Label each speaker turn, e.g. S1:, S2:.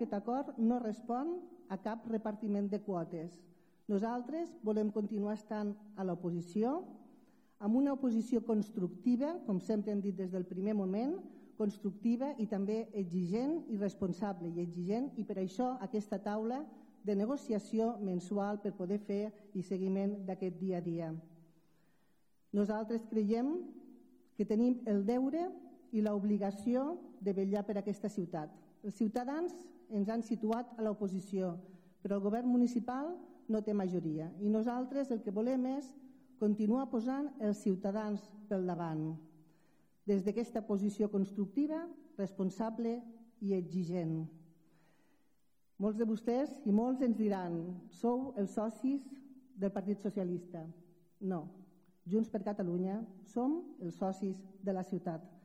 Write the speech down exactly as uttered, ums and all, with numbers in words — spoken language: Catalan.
S1: aquest acord no respon a cap repartiment de quotes. Nosaltres volem continuar estant a l'oposició, amb una oposició constructiva, com sempre hem dit des del primer moment, constructiva i també exigent i responsable i exigent, i per això aquesta taula de negociació mensual per poder fer i seguiment d'aquest dia a dia. Nosaltres creiem que tenim el deure i l'obligació de vetllar per aquesta ciutat. Els ciutadans ens han situat a l'oposició, però el govern municipal no té majoria i nosaltres el que volem és continuar posant els ciutadans pel davant, des d'aquesta posició constructiva, responsable i exigent. Molts de vostès i molts ens diran: sou els socis del Partit Socialista. No, Junts per Catalunya som els socis de la ciutat.